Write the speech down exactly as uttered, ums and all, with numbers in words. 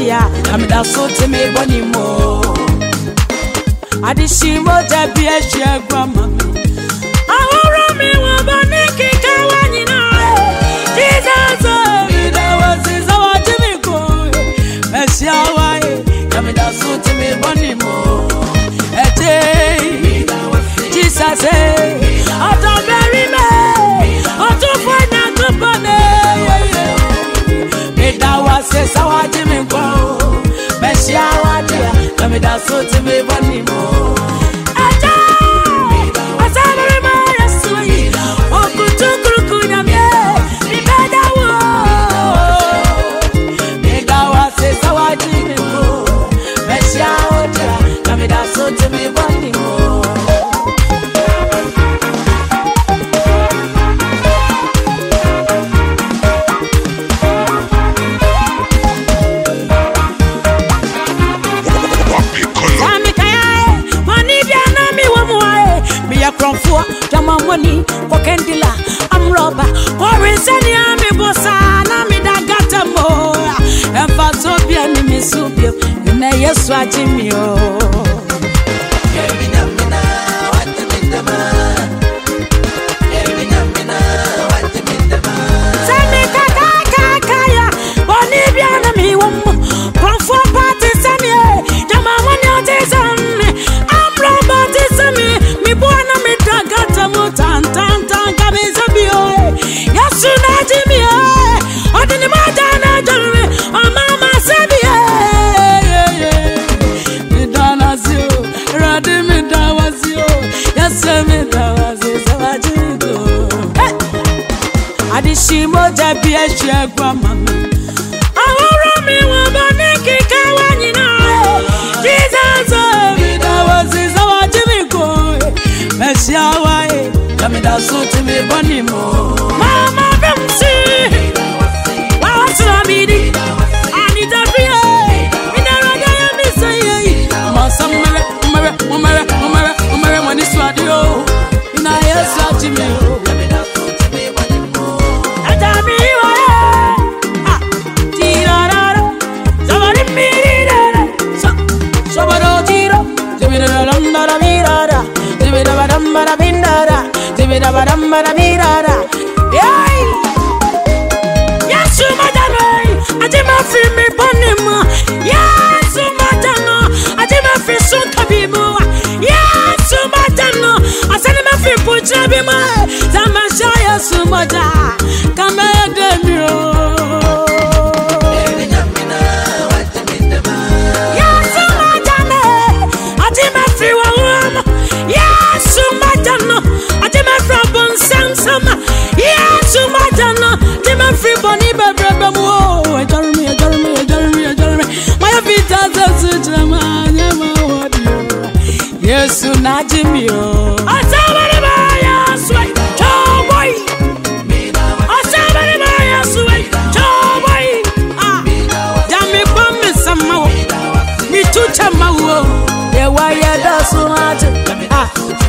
dia amida so te me boni mo adishimo jabi ehwe grama aworo mi wo boni kika wanyina Jesus amida wasi zawa timi ko mesia wae amida so te me boni mo ete Jesus eh ataberi me atufanya tupane se sawa jimi ko mesia wadia kamida so ti me bani mo aja asabere ma yesu yi okutu kurukunya me mi beda wo me gawa se sawa jimi ko mesia wadia kamida so ti me bani mo Kronfo jama money ko kendila am roba ko reseni ami bosa na mi dagata mo emfa so bia ni mi so bia na yesu ajimi o yebina mina wate mitama yebina mina wate mitama sami kaka kaka ya boni bia na mi wo kronfo party sami jama money o te sami am roba te sami mi bona tan tan tan kabisa bio yesu na jimi eh odini ma dana jore o mama sabie mi dana zio radi mi dawazio yesu mi dawazi sawajigo adishimo jabi ehwe grama aworo mi wo bani kika wanyina Jesus mi dawazi sawajigo mesia wae kamida so ti me bani mo mama bemsi wa sabidi anita fie ina raga ya mi say masamere mare mare mare mare mani swadio ina yesu ajimi kamida so ti me bani mo adami wa ah tirarara sabari mirara so sobaro tiro tibira lambara mirara tibira lambara bindara tibira lambara mirara yai yesu madano ajima fi mi bonima yesu madano ajima fi sunkabimu yesu madano asani ma fi puchabima tamasha yesu mada kama demiro Yesu madana tima free boni bebe mo Jeremy Jeremy Jeremy Jeremy my vita zazu jama nyama wadio Yesu najimi o asabere ba Yesu cowboy asabere ba Yesu cowboy ah jami bombe samawo mi tucha mawo e wa ya da so hatu ah